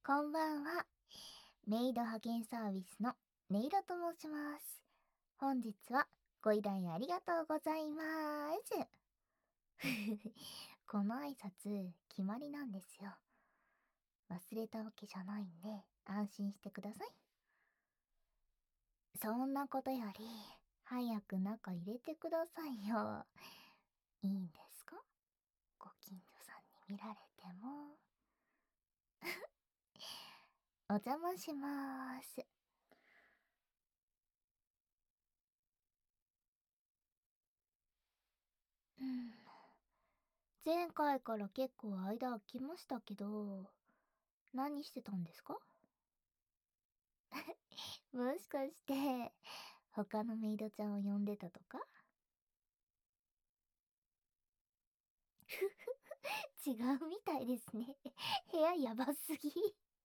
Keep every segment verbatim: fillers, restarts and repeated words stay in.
こんばんは。メイド派遣サービスのネイロと申します。本日はご依頼ありがとうございます。この挨拶、決まりなんですよ。忘れたわけじゃないんで、安心してください。そんなことより、早く中入れてくださいよ。いいんですか？ご近所さんに見られても。お邪魔しまーす。うん。前回から結構間空きましたけど、何してたんですか？もしかして、他のメイドちゃんを呼んでたとか？違うみたいですね。部屋やばすぎ。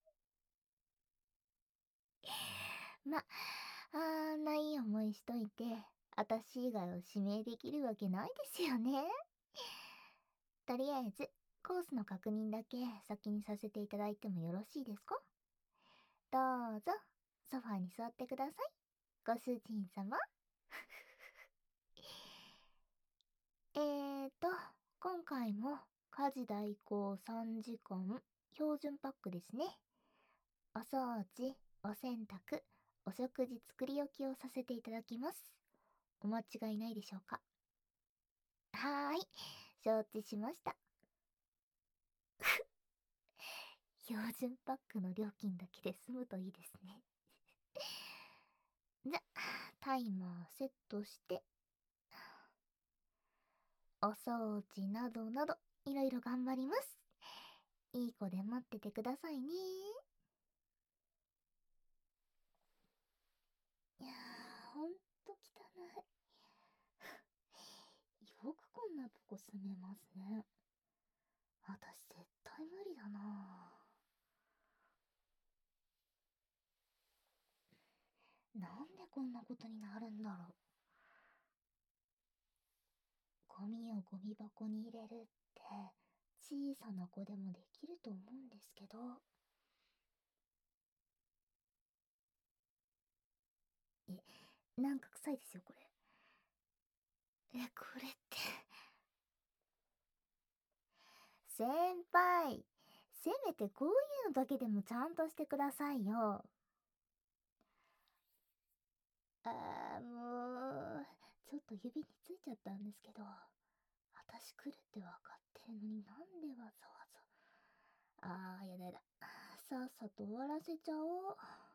ま、あんないい思いしといて、私以外を指名できるわけないですよね。とりあえず、コースの確認だけ先にさせていただいてもよろしいですか？どうぞ、ソファーに座ってください。ご主人様。えーと、今回も家事代行さんじかん、標準パックですね。お掃除、お洗濯、お食事作り置きをさせていただきます。お間違いないでしょうか？はーい、承知しました。標準パックの料金だけで済むといいですね。じゃ、タイマーセットして、お掃除などなど、いろいろ頑張ります。いい子で待っててくださいね。いやー、ほんと汚い。よくこんなとこ住めますね。私絶対無理だな。なんでこんなことになるんだろう。ゴミをゴミ箱に入れるって小さな子でもできると思うんですけど。え、なんか臭いですよこれ。え、これって。先輩、せめてこういうのだけでもちゃんとしてくださいよ。あーもう、ちょっと指についちゃったんですけど、私来るって分かってるのになんでわざわざ。あー、やだやだ。さっさと終わらせちゃおう。